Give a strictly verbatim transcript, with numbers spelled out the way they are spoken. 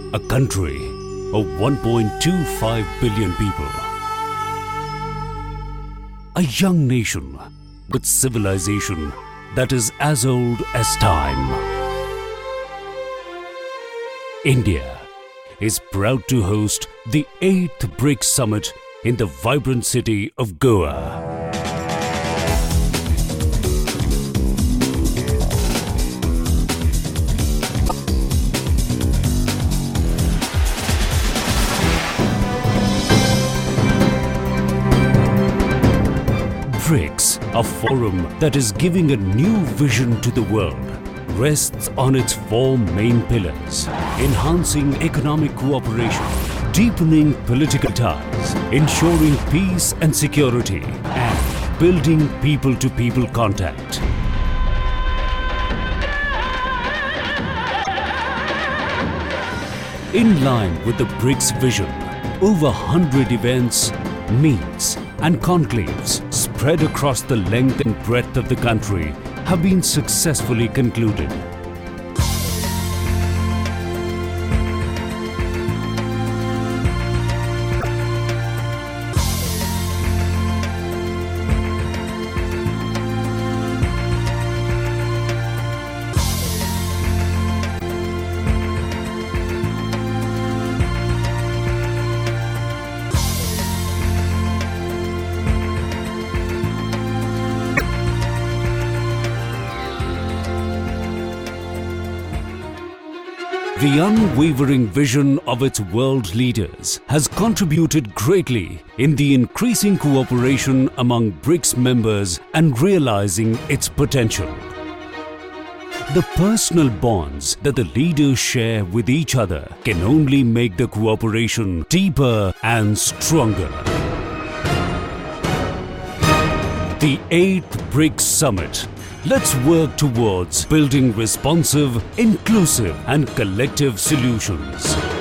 a country of one point two five billion people. A young nation with civilization that is as old as time. India is proud to host the eighth BRICS Summit in the vibrant city of Goa. BRICS, a forum that is giving a new vision to the world, rests on its four main pillars: enhancing economic cooperation, deepening political ties, ensuring peace and security, and building people-to-people contact. In line with the BRICS vision, over one hundred events, meets, and conclaves spread across the length and breadth of the country have been successfully concluded. The unwavering vision of its world leaders has contributed greatly in the increasing cooperation among BRICS members and realizing its potential. The personal bonds that the leaders share with each other can only make the cooperation deeper and stronger. The eighth BRICS Summit. Let's work towards building responsive, inclusive, and collective solutions.